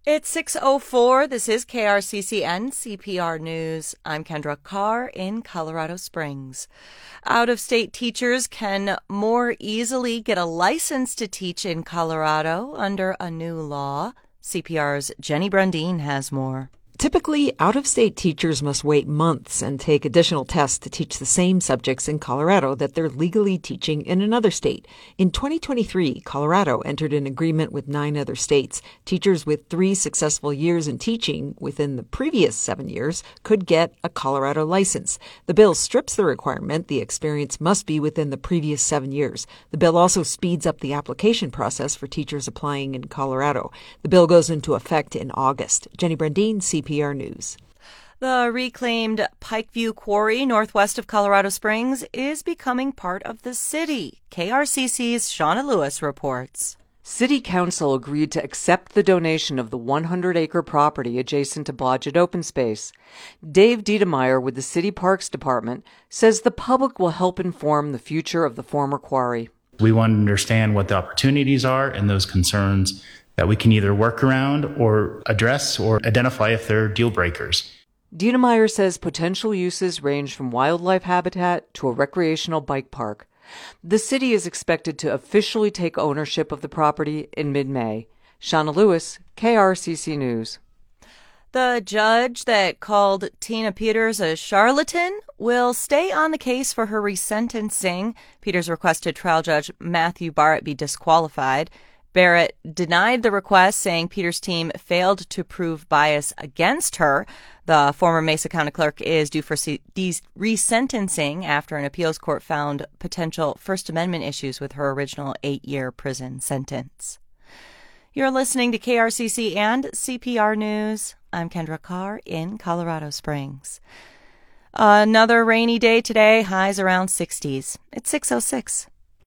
It's 6:04. This is KRCCN CPR News. I'm Kendra Carr in Colorado Springs. Out-of-state teachers can more easily get a license to teach in Colorado under a new law. CPR's Jenny Brundin has more. Typically, out-of-state teachers must wait months and take additional tests to teach the same subjects in Colorado that they're legally teaching in another state. In 2023, Colorado entered an agreement with 9 other states. Teachers with 3 successful years in teaching within the previous 7 years could get a Colorado license. The bill strips the requirement the experience must be within the previous 7 years. The bill also speeds up the application process for teachers applying in Colorado. The bill goes into effect in August. Jenny Brundin, CPR News. The reclaimed Pikeview Quarry northwest of Colorado Springs is becoming part of the city. KRCC's Shauna Lewis reports. City Council agreed to accept the donation of the 100-acre property adjacent to Blodgett Open Space. Dave Diedemeyer with the City Parks Department says the public will help inform the future of the former quarry. We want to understand what the opportunities are and those concerns that we can either work around or address or identify if they're deal breakers. Diedemeyer says potential uses range from wildlife habitat to a recreational bike park. The city is expected to officially take ownership of the property in mid-May. Shauna Lewis, KRCC News. The judge that called Tina Peters a charlatan will stay on the case for her resentencing. Peters requested trial judge Matthew Barrett be disqualified. Barrett denied the request, saying Peters' team failed to prove bias against her. The former Mesa County clerk is due for resentencing after an appeals court found potential First Amendment issues with her original 8-year prison sentence. You're listening to KRCC and CPR News. I'm Kendra Carr in Colorado Springs. Another rainy day today, highs around 60s. It's 6:06.